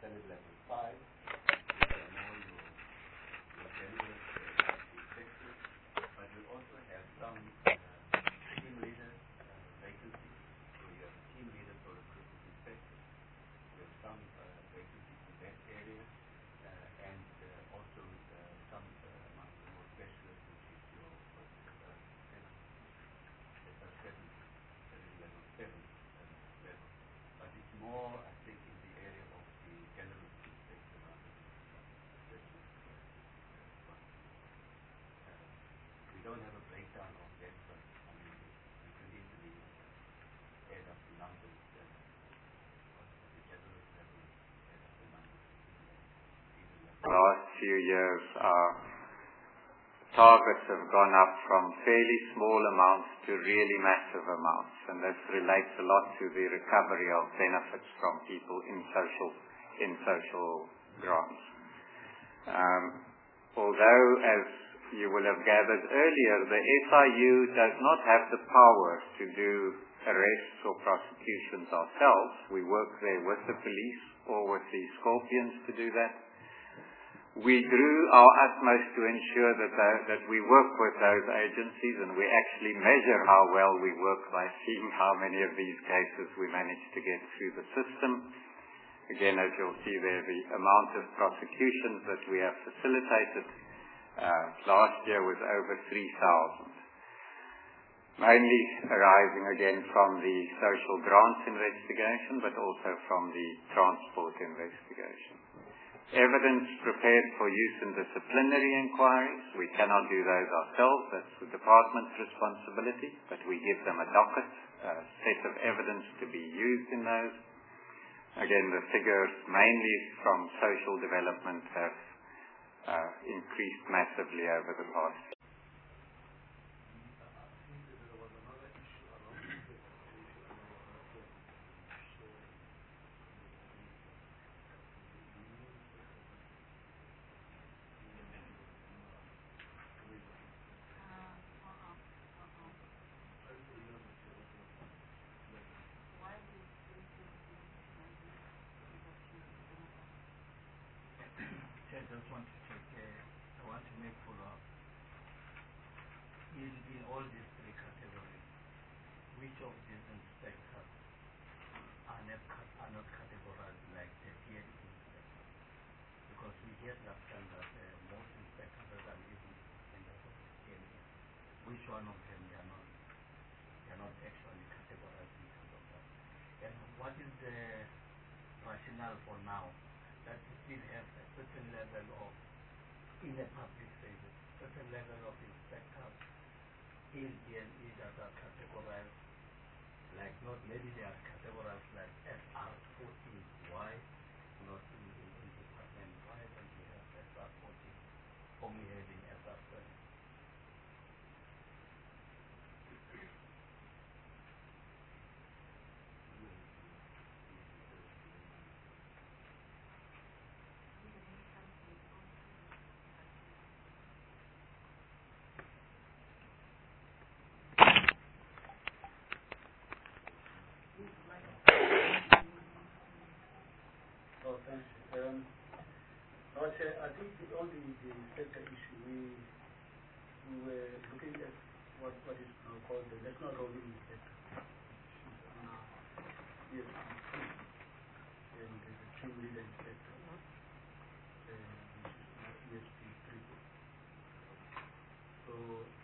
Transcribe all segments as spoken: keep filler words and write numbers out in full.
standard level five, which are more your, your general uh, inspectors, but we also have some uh, team leader uh, vacancies. So you have a team leader for recruitment inspectors. We have some uh, vacancies in that area, uh, and uh, also uh, some uh, among the more specialists, which is your uh, seven, S R seven, level seven uh, level. But it's more, I think, in the area of the general inspector rather than the specialist uh, one. Uh, we don't have a breakdown of that, but I mean, we can easily uh, add up the numbers. Uh, the general level, add up the numbers. Last few years, our targets have gone up from fairly small amounts to really massive amounts, and this relates a lot to the recovery of benefits from people in social in social grants. Um, although, as you will have gathered earlier, the S I U does not have the power to do arrests or prosecutions ourselves. We work there with the police or with the Scorpions to do that. We do our utmost to ensure that the, that we work with those agencies, and we actually measure how well we work by seeing how many of these cases we manage to get through the system. Again, as you'll see there, the amount of prosecutions that we have facilitated uh, last year was over three thousand. Mainly arising again from the social grants investigation, but also from the transport investigation. Evidence prepared for use in disciplinary inquiries, we cannot do those ourselves, that's the department's responsibility, but we give them a docket, a set of evidence to be used in those. Again, the figures mainly from social development have uh, increased massively over the past. I just want to check, uh, I want to make follow-up. In, in all these three categories, which of these inspectors are not, are not categorized like the P N inspectors? Because we hear last time that uh, most inspectors are even in the P N. Which one of them they are not, they are not actually categorized in terms of that? And what is the rationale for now that we still have a certain level of, in a public service, certain level of inspectors in D N E that are categorized, like not, maybe they are categorized like S R fourteen. Why not in, in, in department? Why don't we have S R fourteen? Only having S R seven? Um, but uh, I think the, on the, the sector issue, we, we were looking at what, what is now called the national rolling sector, which is under E S P two, and the team leader inspector, uh, which is now E S P three. So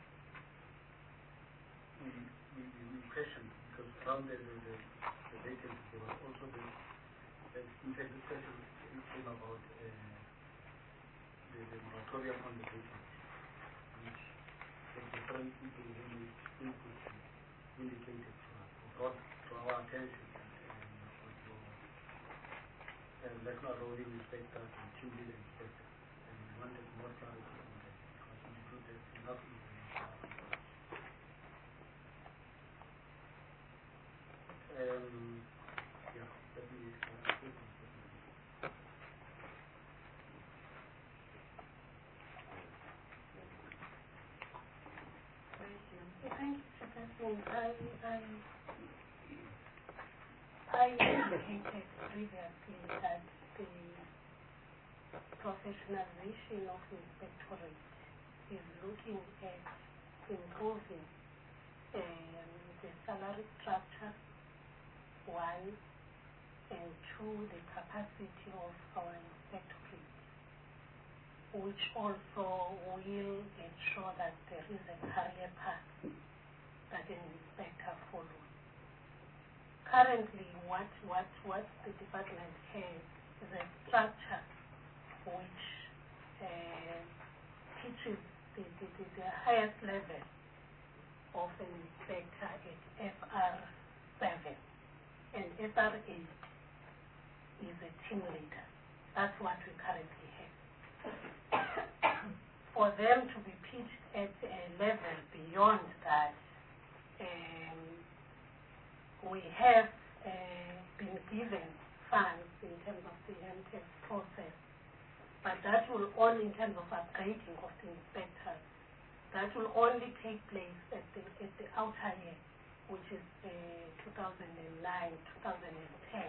we, we, we questioned, because around the, the, the, the vacancy, there was also the, in fact, the question came about uh, the, the moratorium on the vacancy, which the different people really input indicated to us, brought to our attention that uh, also uh, national rolling inspectors and team leader inspectors, and we wanted more clarity on that because we feel there's enough information. Um, yeah, let me uh, Thank you for that one. I, I, I indicated previously that the professionalization of inspectorate is looking at improving um, the salary structure, one, and two, the capacity of our inspectorate, which also will ensure that there is a career path that an inspector follows. Currently, what, what, what the department has is a structure which uh, teaches the, the, the, the highest level of an inspector at F R seven, and F R eight is a team leader. That's what we currently have. For them to be pitched at a level beyond that, um, we have uh, been given funds in terms of the M T S process, but that will only, in terms of upgrading of the inspectors, that will only take place at the, at the outer year, which is uh, two thousand nine, two thousand ten.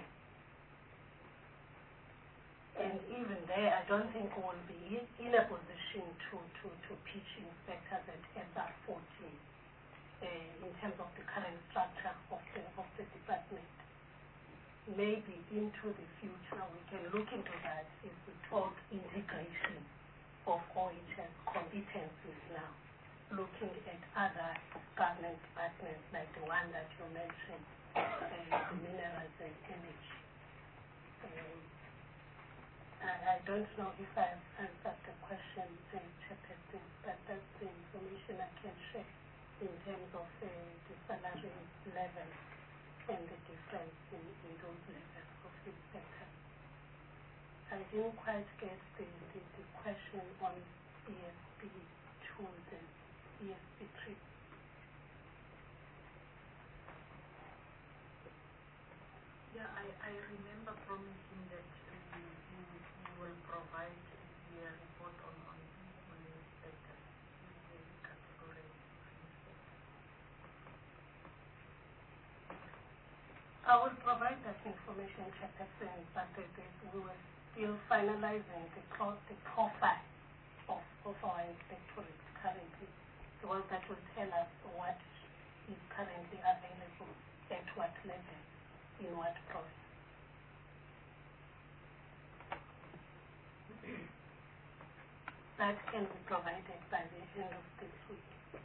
And even there, I don't think we will be in a position to, to, to pitch inspectors at S R fourteen uh, in terms of the current structure of the, of the department. Maybe into the future, we can look into that if we talk integration of O H S competencies now, looking at other government departments like the one that you mentioned, uh, the minerals and energy. Um, I, I don't know if I have answered the question, uh, Chairperson, but that's the information I can share in terms of uh, the salary level and the difference in, in those levels of inspectors. I didn't quite get the, the, the question on E S B tools and E S B three. Yeah, I, I remember promising that um, you, you will provide the report on, on, on inspectors, the category of inspectors. I will provide that information, Chairperson, but the, the, we were still finalizing the, pro, the profile of, of our inspectorate currently, the one that will tell us what is currently available, at what level, in what process. That can be provided by the end of this week.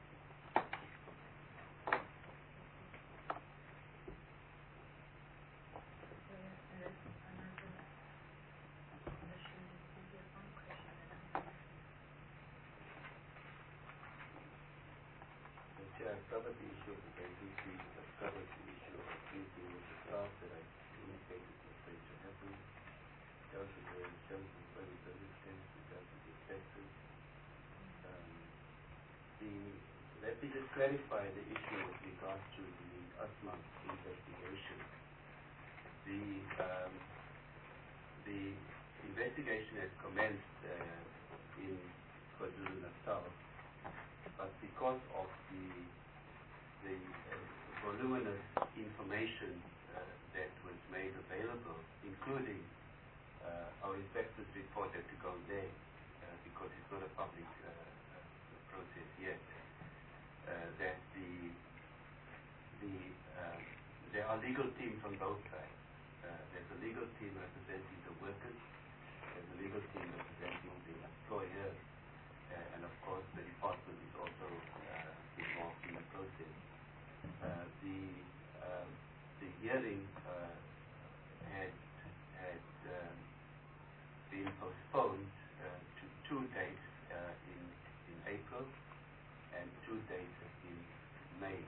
I've covered the issue of the vacancy, I've covered the issue of meeting with the staff that I indicated was going to happen. Dealt with the sales and further service case, we dealt with the inspectors. Um, the, let me just clarify the issue with regards to the USMA investigation. The, um, the investigation has commenced uh, in KwaZulu-Natal, but because of the the uh, voluminous information uh, that was made available, including uh, our inspector's report had to go there uh, because it's not a public uh, uh, process yet, uh, that the the uh, there are legal teams on both sides. Uh, there's a legal team representing the workers, there's a legal team representing the employer, uh, and of course the department is also uh, involved in the process. Uh, the uh, the hearing uh, had had um, been postponed uh, to two dates uh, in in April and two dates in May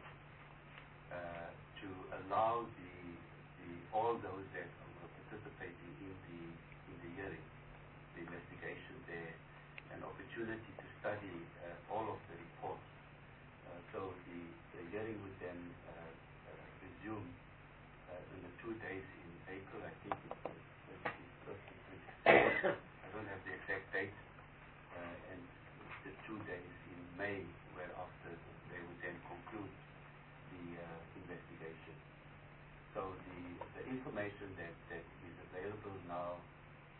uh, to allow the the all those that were participating in the in the hearing, the investigation there, an opportunity to study uh, all of the reports. Uh, so the, the hearing would then uh, uh, resume uh, in the two days in April. I think it's the twenty-first and twenty-second. I don't have the exact date. Uh, and the two days in May, whereafter they would then conclude the uh, investigation. So the, the information that, that is available now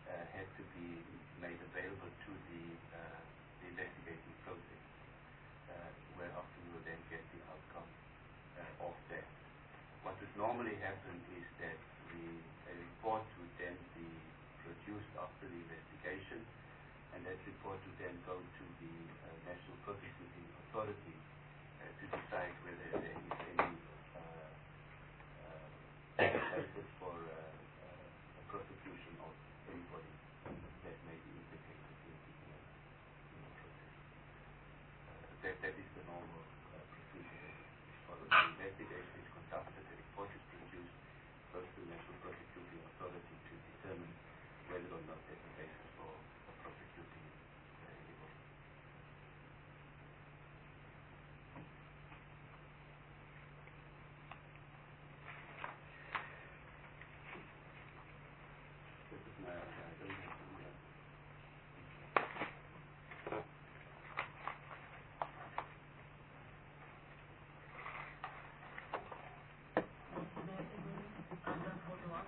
had to be made available to the, uh, the investigating process, uh, where after we will then get the outcome uh, of that. What would normally happen is that the, a report would then be produced after the investigation, and that report would then go to the uh, National Prosecuting Authority uh, to decide whether there is any uh, uh, basis for uh, uh, a prosecution of anybody that may be implicated in the, uh, in the process. Uh, that, that is the normal uh, procedure that is followed. The investigation is conducted, the report is produced, goes to the National Prosecuting Authority to determine whether or not there's a basis for uh, prosecuting uh, anybody. This is my, I don't have to do that. Other follow-up?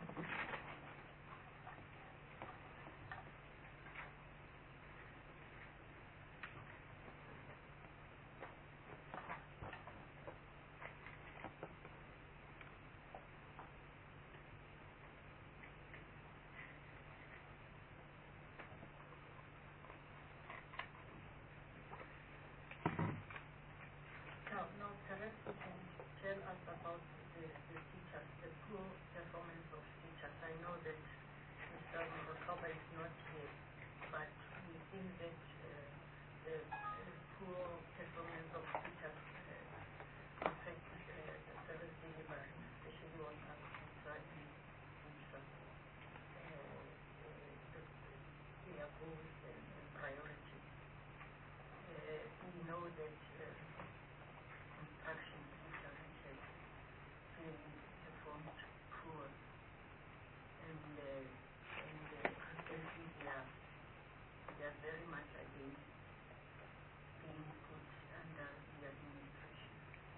Now, now perhaps you can tell us about the, the teachers, the poor performance of teachers. I know that Mister Morotoba is not here, but we think that uh, the uh, poor performance of teachers uh, affects uh, the service delivery, especially on administrative which uh, uh, the, their goals and, and priorities. Uh, we know that uh, construction teachers which have really performed poor, and uh, and uh, recently they are they are very much against being put under the administration.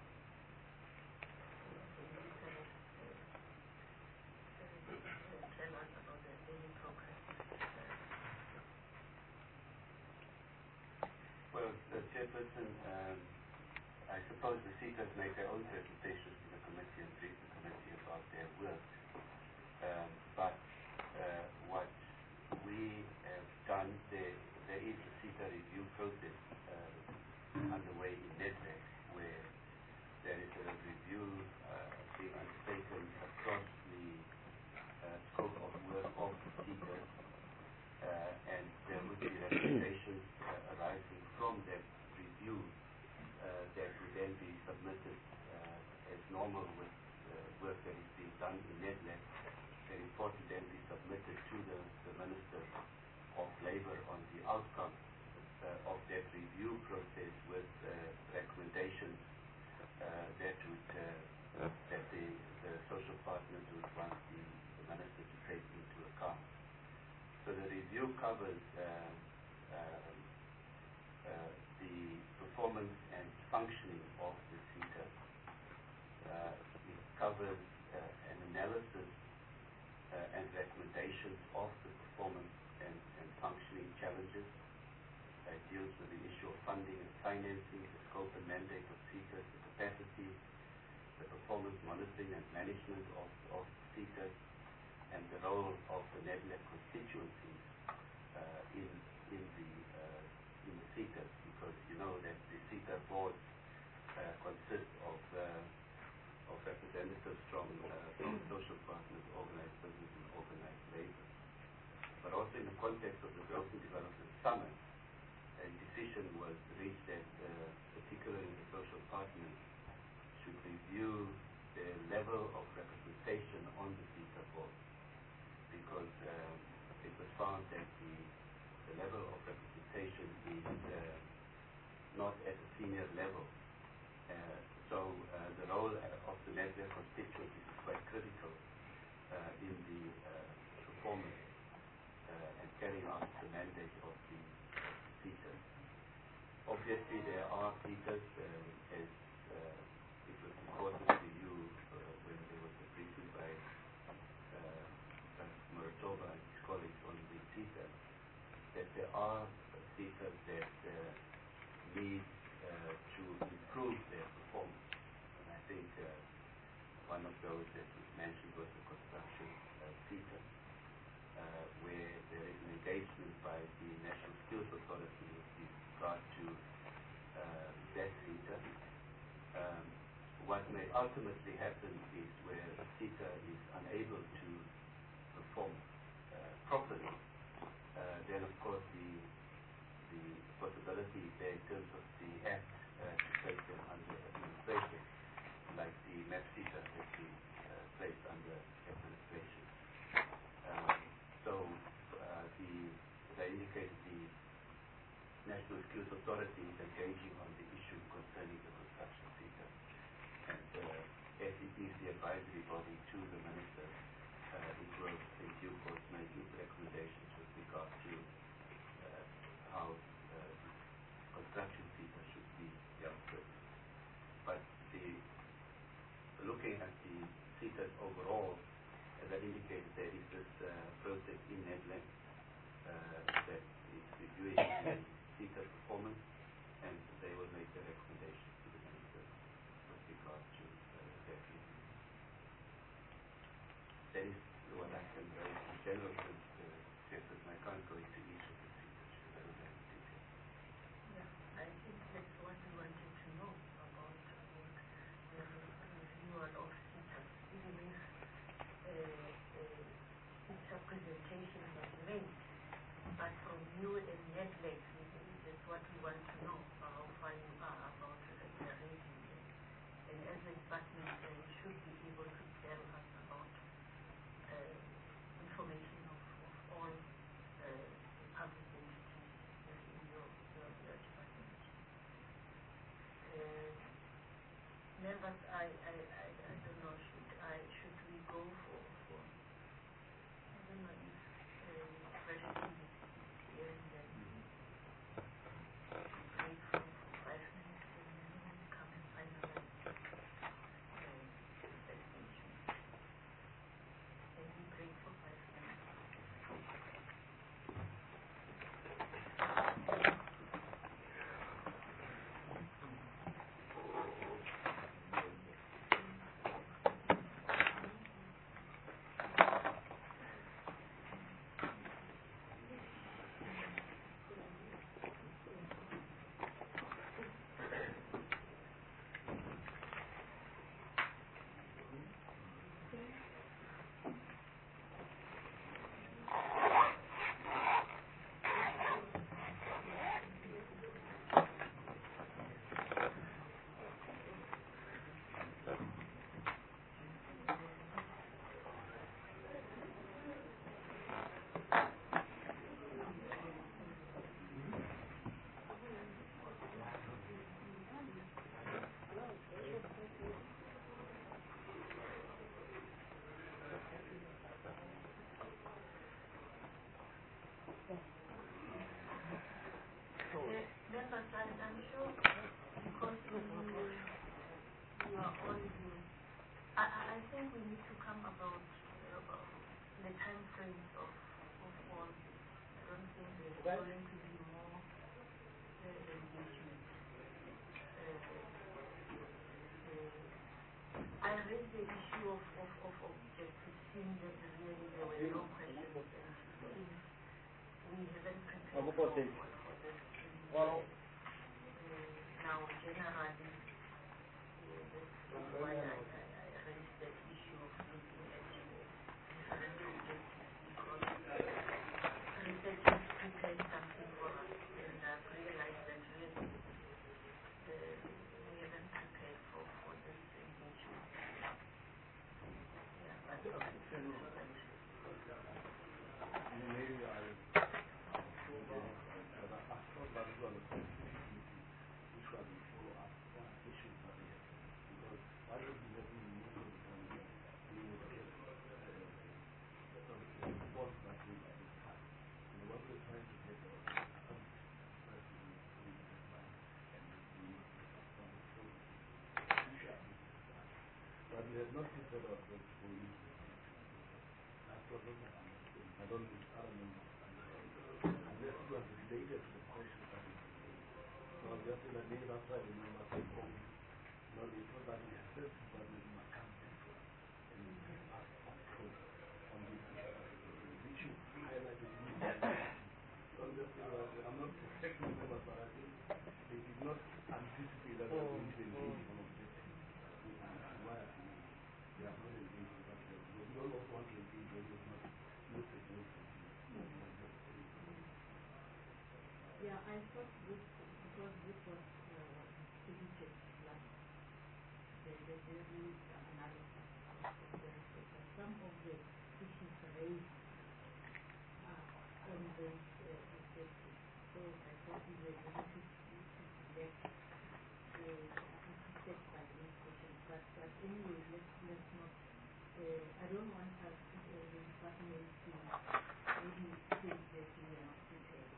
Uh, Can you perhaps uh, uh, uh, tell us about the any progress? Uh, Well, uh, Chairperson, um, I suppose the seekers make their own presentations to the committee and brief the committee about their work. Um, but uh, what we have done, there, there is a seeker review process uh, underway in NEDLAC, where there is a review uh, being undertaken across the uh, scope of work of the seekers, uh, and there would be recommendations uh, arising from that review uh, that would then be submitted uh, as normal with uh, work that is being done in NEDLAC. The report would then be submitted to the, the Minister of Labour on the outcome uh, of that review process with uh, recommendations uh, that would uh, that the, the social partners would want the, the Minister to take into account. So the review covers uh, uh, uh, the performance and functioning of the seekers. Uh, it covers uh, an analysis uh, and recommendations of the performance and, and functioning challenges. Uh, it deals with the issue of funding and financing, the scope and mandate of seekers, the capacity, the performance monitoring and management of, of seekers, and the role of the NEDLAC constituencies uh, in, in, the, uh, in the seekers, because you know that the seeker boards uh, consist of, uh, of representatives from, uh, from social partners, organized business and organized labor. But also in the context of the Growth and Development Summit, a decision was reached that uh, particularly the social partners should review their level of representation on the seeker board, because um, it was found that the, the level of representation is uh, not at a senior level. Uh, so uh, the role of the NEDLAC constituencies is quite critical uh, in the uh, performance uh, and carrying out the mandate of the seekers. Obviously, there are seekers, uh, as uh, it was reported to you uh, when there was a briefing by uh, Morotoba and his colleagues on the there are theatres that uh, need uh, to improve their performance. And I think uh, one of those that was mentioned was the construction uh, theatre, uh, where there is an engagement by the National Skills Authority with regard to uh, that theatre. Um, what may ultimately happen is where a theatre is unable to perform uh, properly, uh, then of course the the possibility there in terms of the Act uh, to place them under administration, like the M A P theatre has been uh, placed under administration. Um, so uh, the, as I indicated, the National Skills Authority is engaging on the issue concerning the construction theatre. And uh, as it is the advisory body to the Minister, uh, it will in due course make its recommendations with regard to uh, how uh, construction theatre should be dealt with. But the, looking at the theatres overall, as I indicated, there is this uh, process in Nedbank uh, that is reviewing the theatre performance, and they will make the recommendations to the Minister with regard to uh, that review. That is what I can raise in general terms, uh, because I can't go into each of the theatres because I don't have the details. Yeah, I think that's what we wanted to know about uh, the renewal of theatres, even if uh, uh, theatre presentation was made. But from you and Nedbank, that's what we want to know, how far you are about uh, the review. And as a department, uh, you should be able to tell us about uh, information of, of all uh, public entities within your, your, your department. Uh, members, I, I, I, I don't know, should I should we go for, for I don't know if uh, question is here and then break for, for five minutes and then we come and finalize uh, that issue. Can we break for five minutes? Members, I, I'm sure because you, you are all here, I, I I think we need to come about, uh, about the time frames of, of all. I don't think there's going to be more uh, engagement. Uh, uh, I raised the issue of, of, of objectives, seeing that really there were no questions, and since we haven't prepared for, for, for this. Uh, now, generally, uh, this is why I, I, I raised that issue of looking at different objectives, because researchers prepared something for us, and I've realized that really uh, we haven't prepared for, for this engagement. Yeah, but okay. Maybe I which one will follow up on issues that we have. Because what will be happening most of the time is that we will get the reports that we identify. And what we're trying to get out of that we we identify and we understand the process to share this with us. But we have not prepared ourselves for you to understand. That's what I understand. I don't think other members understand. Unless you was related to the question that is so I was just saying that maybe that's why the number is wrong. You know, they thought that the assessment department must come back to us and give us approach on this issue, which you highlighted in the so I'm just saying that I'm not protecting members, but I think they did not anticipate that they were going to engage in one of these things. Why I think they have not engaged in that level. Because we all also want to engage when it's not not a good thing. Yeah, I thought this, because this was uh, distributed last, the, the very analysis of the report, and some of the issues raised uh, on those uh, objectives. So I thought we were going to get assisted by these questions. But, but anyway, let's, let's not, uh, I don't want us, uh, the department to maybe think that we are not prepared.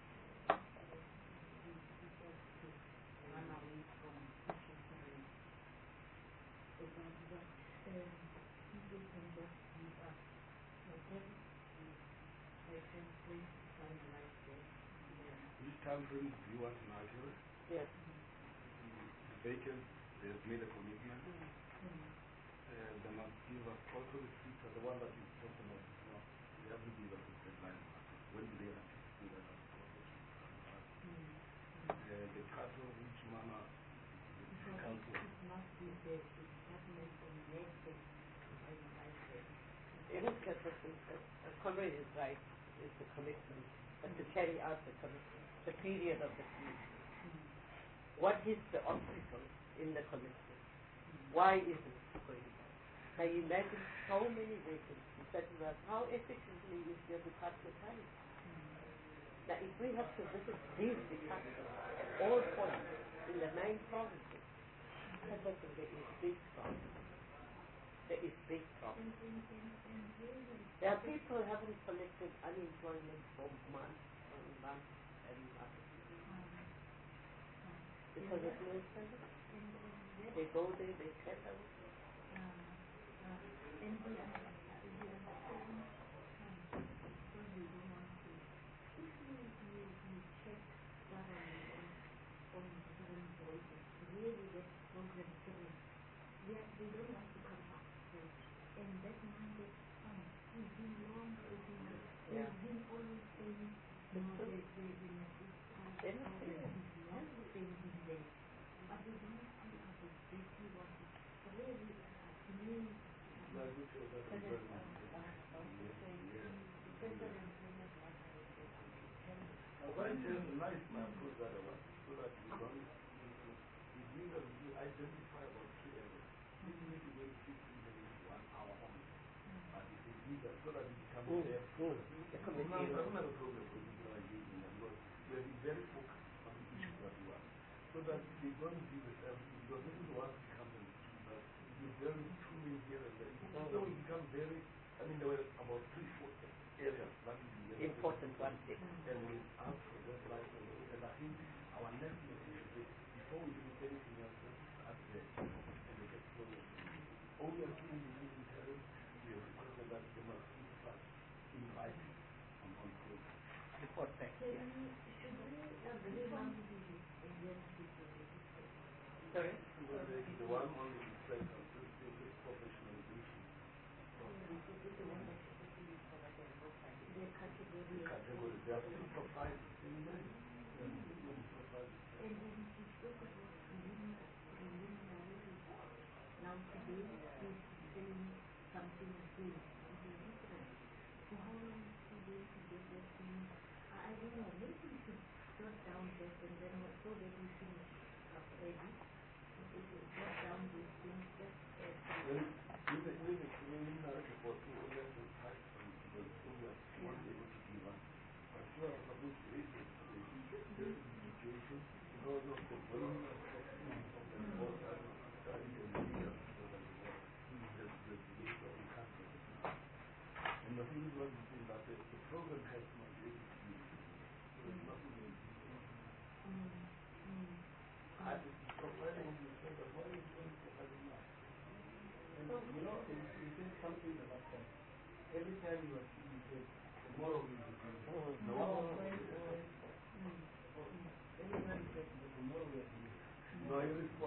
Run away from issues raised. But what um, people can just give us whatever I can place to finalize this. Which time frame do you want in Nigeria? Yes. The vacant, they have made a commitment. Mm-hmm. Uh, they must give us also the future, the one that is talking about is not, they haven't given us a deadline. When do they anticipate that as process will start? Uh, the cattle, which Mama Because council. it must be the, the department on their side to finalize this. In this case, a commitment is right, is the commitment, but to carry out the commitment, the period of the commitment. What is the obstacle in the commitment? Why isn't it going on? Now you imagine so many vacancies that you have, how efficiently is your department running? Now if we have to visit these departments at all points in the nine provinces, I think there is big problem. There is big problem. There are people who haven't collected unemployment for months and months and months. Because of no service. They go there, they settle. And we understand, we understand because we don't want to. If you, you, you check thoroughly on, on different voices, really get program through, yeah, they don't want to come back. And that mandate comes. It's been long, it's been, Yeah. they've been always saying, no, they, they, they must be They must be there. long, they will be there. But they don't see us exactly what is really happening. No, I do feel that is very But just nice my approach that I want, so that we don't, it means that we identify about three areas. We need to wait fifteen minutes to one hour only. But if we do that, so that it becomes Mm, there. mm. The committee. I don't have a problem with people engaging them because we have been very focused on the issues that we want. So that they don't do the service, because this is what becomes an issue, but you're very too many here and there. So it becomes very, I mean, there were about three, four areas that is very Important one thing. and we ask for that right away. And I think our next message is that before we do anything else, let's start there and we get forward. Obviously, in the meantime, we have requested that they must give us in writing on on code. Report back. Should we, should we agree on the identity of the system? Sorry? Well, the, the one on the reflect on this professionalization. The one that should be so that they look like the category. The category, they are still provided in there. They are still going to provide. And then she spoke about preliminary, preliminary report. Now today he's saying something good, something different. So how long is he going to get that thing? I don't know, maybe we should jot down this and then so that we finish up early. If we jot down these things, just uh, Well, with the, with the preliminary report, we will let the type from the program won't be able to give us. But you are supposed to raise it to the situation because of the volume of, of, of the report that that is the leader for the report. The, the, the leader of the country. And the thing is what you think that the, the program has not been able to give it. So it's not going to be I providing on the say, but why are you going to provide now? And you know, you, you said something the last time. Every time you are you say tomorrow we will do it. No one will do it.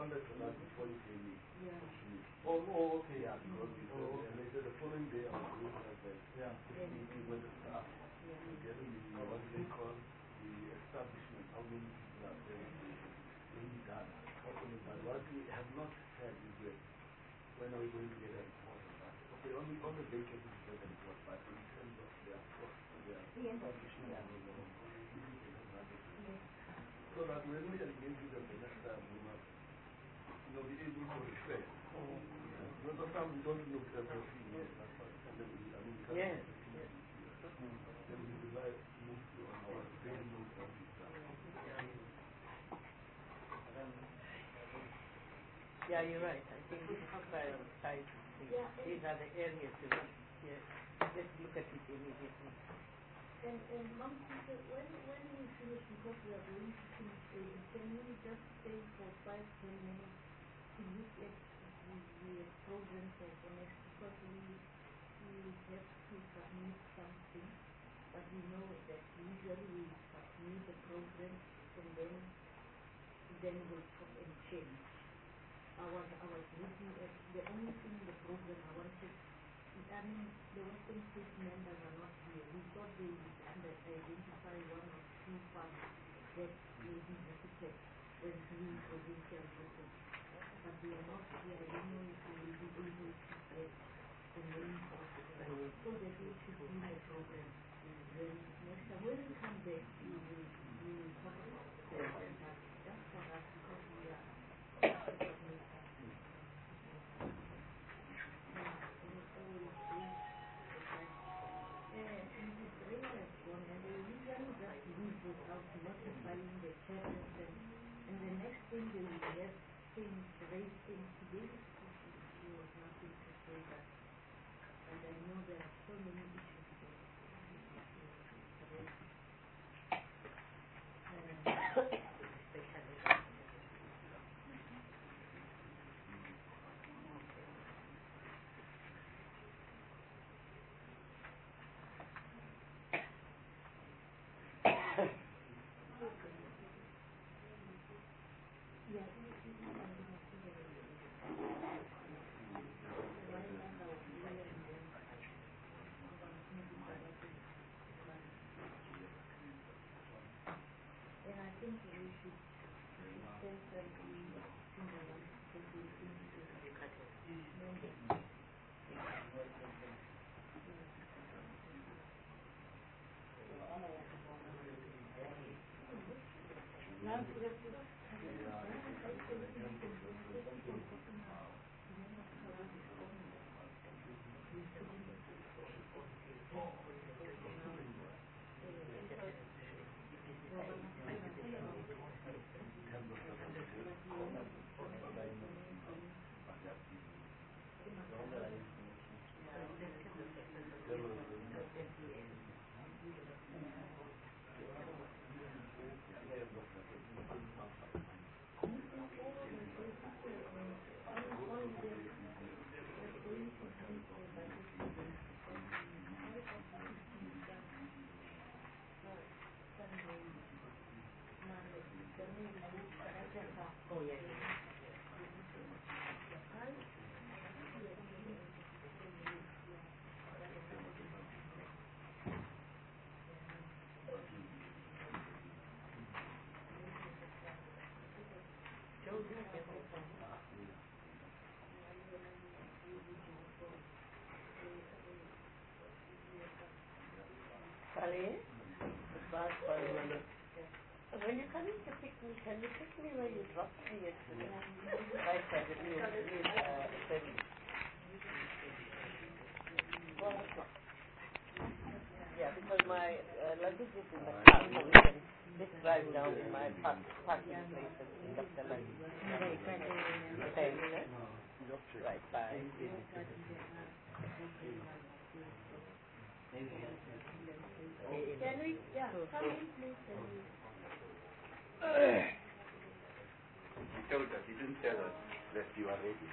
responded to that before you came in. Yeah. Oh, oh, okay, yeah, because we said, oh, and they said the following day I was going to have a Yeah. meeting with the staff. Yeah. To get a meeting, what they call the establishment, how many people are there, in done, properly done. What we have not had is that when are we going to get a report on that? Okay, on the, on the vacancies we get a report, but in terms of their cost, their Yes. establishment, and all that, we need to have that. Yes. So that when we engage with them the next time, we must, you know, be able to refer. Oh. Because sometimes we don't look at everything, yes, that's why. And then we, I mean, we can't Yes. do everything. Then we decide to move to our very low profit. Yeah, you're right. I think this is prioritize. Yeah, These are the areas we want. Yes. Let's look at it immediately. And, and Mom, sister, when, when we finish, because we are going to finish early, can we just stay for five, ten minutes to look at the, the program for, for next, because we, we have to submit something, but we know that usually we submit the program and then, then we'll put and change. I was, I was looking at, the only thing in the program I wanted, I mean, the Western State members are not here. We thought they would identify one or two funds that will be visited when doing provincial visits. But they are not here. I don't know if we will be able to get the names of them. So that we should do the program. Then next time, when we come back, we will, we will talk about the program. But just for us, because we are submitting. Without notifying the chairperson, and the next thing they will have things, raise things today. She was nothing to say that, and I know there are so many issues that we need to raise. And I think we should, we should say that we single one because we think oh yeah, yeah. Sorry? When you come in to pick me, can you pick me where you dropped me yesterday? Right by the new, new uh, service. Four o'clock. Yeah, because my uh, luggage is in the car, so we can just drive down in my park, parking place and pick up the luggage. Okay, right, bye. Can we, yeah, come in please and we... He told us, he didn't tell us that you are ready.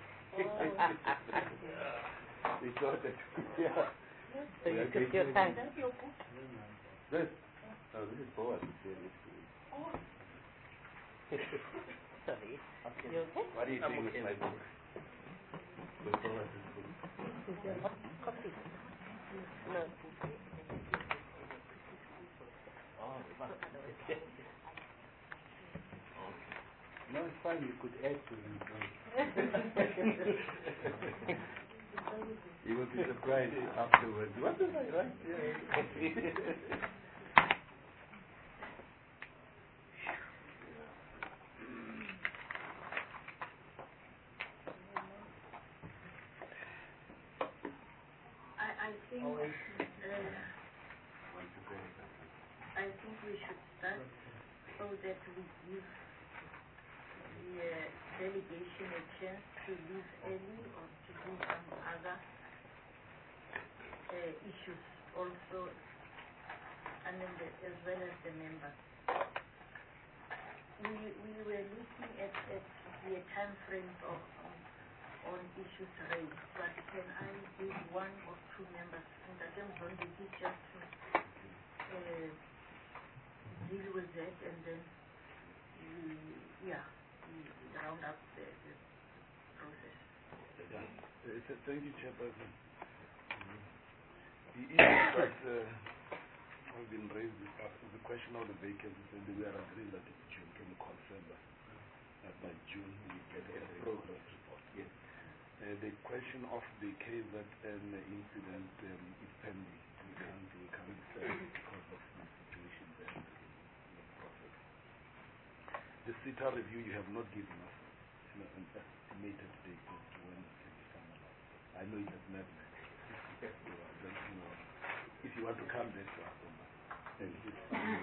We thought that, yeah. So you took your time. That's your book. This? No, this is Boaz. It's here, this week. Oh. Sorry. Okay. You okay? What are you I'm doing okay. with my book? With Thomas's book. Is there hot coffee? No. Oh, fuck. No, it's fine. You could add to him. You will be surprised afterwards. What did I write? Yeah. I, I think, uh, Want to go? I think we should start so that we give the uh, delegation a chance to leave early or to do some other uh, issues also, and then the, as well as the members. We, we were looking at, at the time frames of on, on issues raised, but can I give one or two members in the terms on the just to uh, deal with that, and then we, yeah, we round up the, the process. Uh, th- Thank you, Chairperson. Mm. The issue that uh, has been raised is uh, the question of the vacancies, and we are agreeing that it's June. Can you confirm that? That by June we get a progress report? Yes. Uh, the question of the K Z N incident um, is pending. We can't, we can't say because of the situation there in the process. The CETA review you have not given us you know, an estimated date as to when it can be finalized. I know it has never been. So I don't know if you want to come back to us on that. Then it's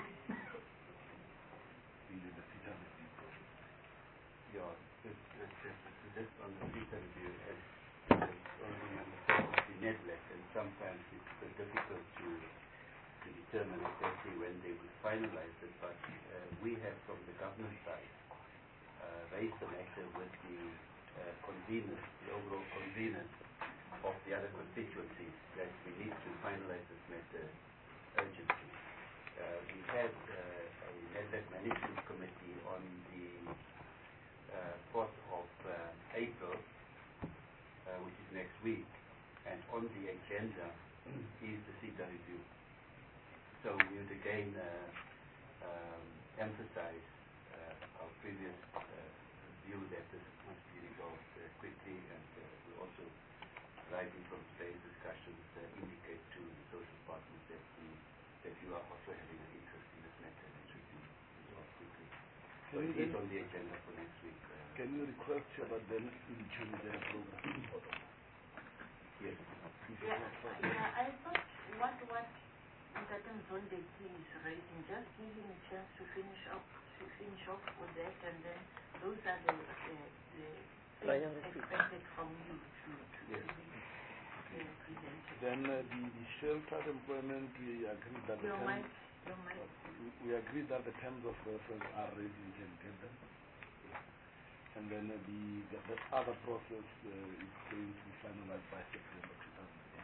really the CETA review process. Yeah, just, just, just, just on the CETA review, as as only the NEDLAC, and sometimes it's uh, difficult to to determine exactly when they will finalize it, but uh, we have from the government side uh, raised the matter with the uh, conveners, the overall conveners of the other constituencies, that we need to finalize this matter urgently. Uh, we had uh, a NEDLAC Management Committee on the uh, fourth of uh, April, uh, which is next week, and on the agenda is the CETA review. So we would again uh, um, emphasize uh, our previous uh, view that this must be resolved uh, quickly, and uh, we also, rising from today's discussions, uh, indicate to the social partners that, the, that you are also having an interest in this matter and it should be resolved quickly. So it is on the agenda for next week. Uh, Can you request that then in June their progress report? yes. Yeah, yeah, I thought what what Ntatem Zonde is raising, just give him a chance to finish up, to finish off with that, and then those are the the, the things expected from you to to Yes. be uh, presented. Then uh, the, the sheltered employment, we agreed that the You terms, might, you might. we, we agreed that the terms of reference are ready, we can get them. And then uh, the, the the other process uh, is going to be finalized by September two thousand eight.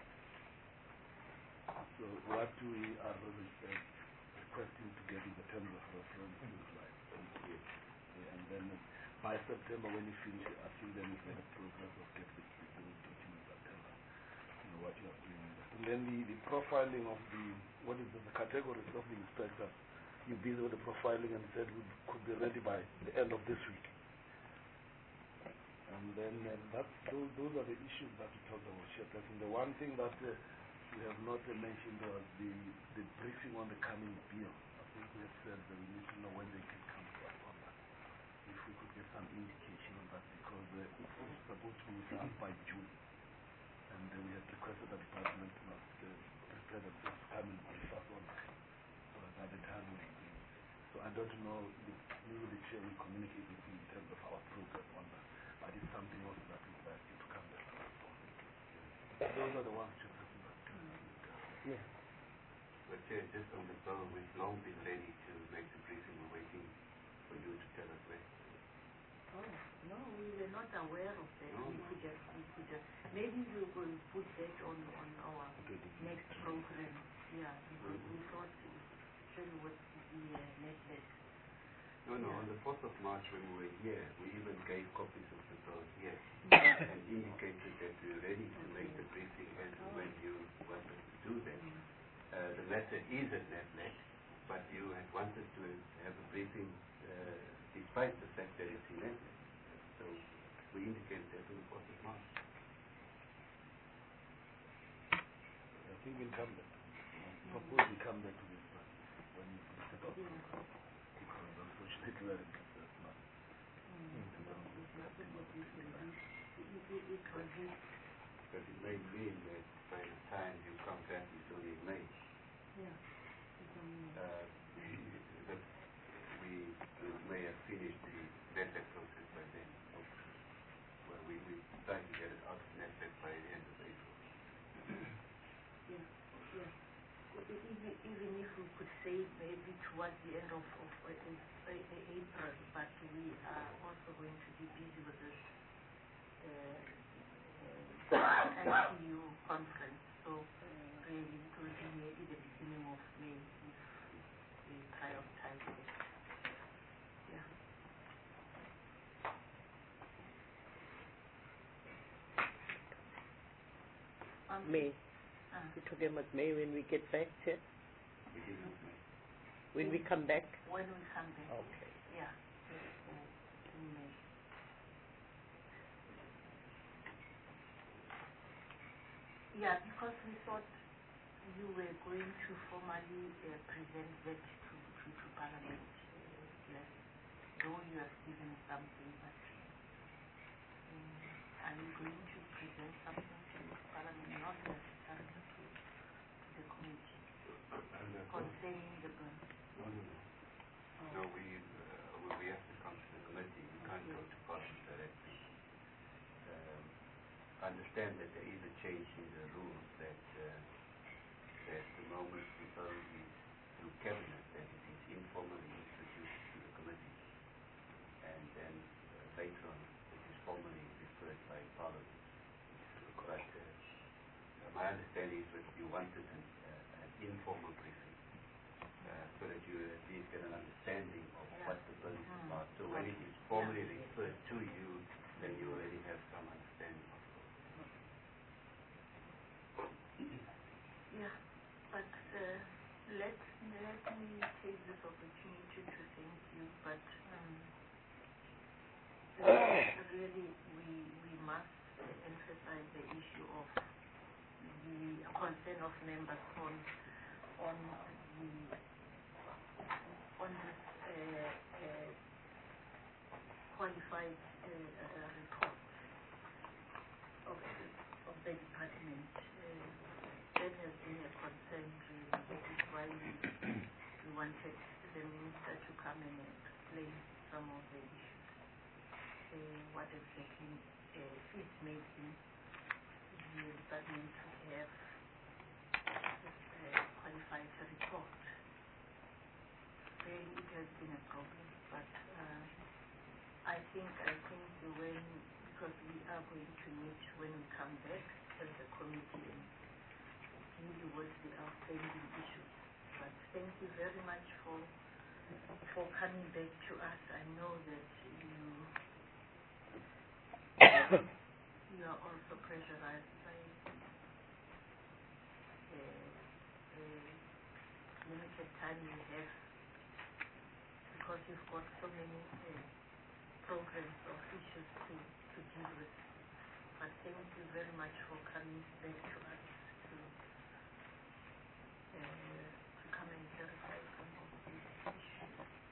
So what we are uh, requesting to get is the terms of reference is like yeah, and then uh, by September when you finish, I think then we can progress of get the the documents that tell us you know what you are doing. And then the, the profiling of the what is the, the categories of the inspectors. You busy with the profiling and said we could be ready by the end of this week. And then uh, that's, those, those are the issues that we talked about, Chairperson. The one thing that uh, we have not uh, mentioned was the, the briefing on the coming bill. I think we have said that we need to know when they can come to us on that. If we could get some indication on that, because uh, it's also supposed to be with us by June. And uh, we have requested the department must uh, prepare themselves to come and brief us on that. So that by the time we do. So I don't know, maybe the chair will communicate with you in terms of our progress on that. But it's something else that we'd like you to come back to us on. Those are the ones, Chairperson, that uh, discussed. Yeah. But uh, just on the bill, we've long been ready to make the briefing. We're waiting for you to tell us when. Oh, no, we were not aware of that. No. We could just, we could just, maybe we will put that on, on our next program. Yeah, because we thought, especially with the uh, NEDLAC No, no, on the fourth of March when we were here, we even gave copies of the bills here and indicated that we were ready to make the briefing as and when you wanted to do that. Uh, the matter is at NAFLAC, but you had wanted to have a briefing uh, despite the fact that it's in NAFLAC. So we indicated that on the fourth of March. I think we'll come back. Suppose we come back to this one when we set up. Because unfortunately we are in that month. But it may mean that by the time you come back, it's only in May. Uh, that we, we may have finished the NAFLAC process by then. Well, we, we try to get it out of NAFLAC by the end of April. Yeah, yeah. Even, even if we could say maybe towards the end of, of uh, uh, uh, April, but we are also going to be busy with this uh, uh, I C U conference. So really it will be maybe the beginning of May if we prioritize it. Yeah. Um, May. Uh, We're talking about May when we get back, yeah? Beginning of May. When we come back? when we come back. Okay. Yeah. uh, in May. Yeah, because we thought you were going to formally uh, present that to, to, to Parliament. Uh, yes. Though you have given something, but um, are you going to present something to Parliament, not necessarily to, to the committee, And, uh, concerning the bill? No, no, no. No, we, uh, we, we have to come to the committee. We can't go to Parliament directly. Um, I understand that there is a change in the rules that uh, that the moment the bill is through cabinet, that it is informally introduced to the committee, and then uh, later on it is formally referred by Parliament. But uh, my understanding is that you wanted an, uh, an informal briefing, uh, so that you at least get an understanding of Yeah. what the bill is Mm. about. So when it is formally referred to you, then you already have some understanding of it. Yeah, but uh, let let me take this opportunity to thank you. But um, really, we we must uh, emphasize the issue of the concern of members on on the on this uh, uh, qualified uh, uh, report of the, of the department. Uh, that has been a concern really. That is why we, we wanted the minister to come and explain some of the issues. Uh, what exactly uh, is making the department to have this uh, qualified report. Really, it has been a problem, but uh, I think I think when, because we are going to meet when we come back as a committee and deal with the outstanding issues. But thank you very much for for coming back to us. I know that you you are also pressurized by the uh, uh, limited time you have, because you've got so many uh, programs or issues to, to deal with. But thank you very much for coming back to us to uh, to come and clarify some of these issues.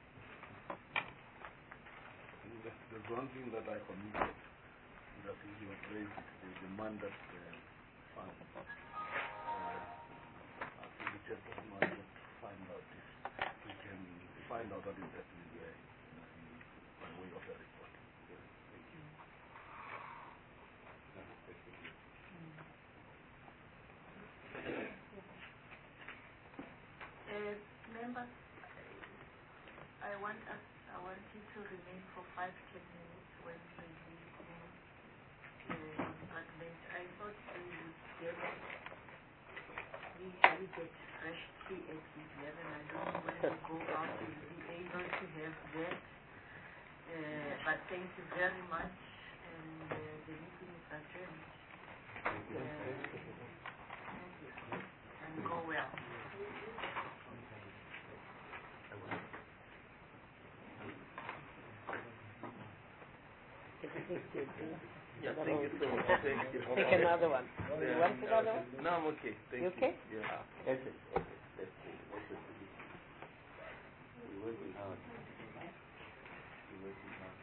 There's, there's one thing that I committed, that is you have raised, the demand that uh, fund. Uh, I think the chairperson wants to find out if we can find out what exactly is there by way of a report. Yeah, thank you. Uh, members, I want us, I want you to remain for five, ten minutes when we meet in the department. I thought we would get, we usually get fresh tea at eleven. I don't know when we go out, we'll be able to have that. Uh, but thank you very much, and uh, the meeting is adjourned. Uh, and go well. Yeah, thank you so much. Thank you. Take another one. Yeah. You want another one? No, I'm okay. Thank You you. okay? Yeah. Yes, yes, okay. Let's see. Let's see. We're working hard. We're working hard.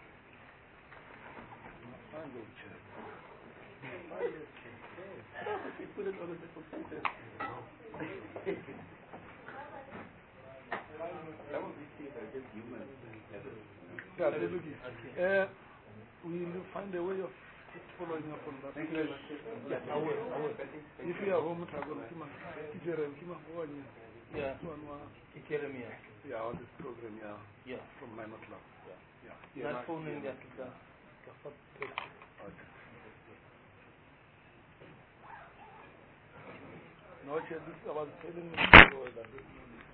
Find your chair. You put it on the computer. Some of these things are just human errors. Yeah, absolutely. Uh, we'll find a way of just following up on that. Thank you very much. Yes, I will. I will. If you are home, I'm going to come on. Yeah. One, one. Jeremiah. Yeah, on this program, yeah. Yeah. From nine o'clock. Yeah. Yeah. Not phoning that. Okay. No, Chair, this I was telling you that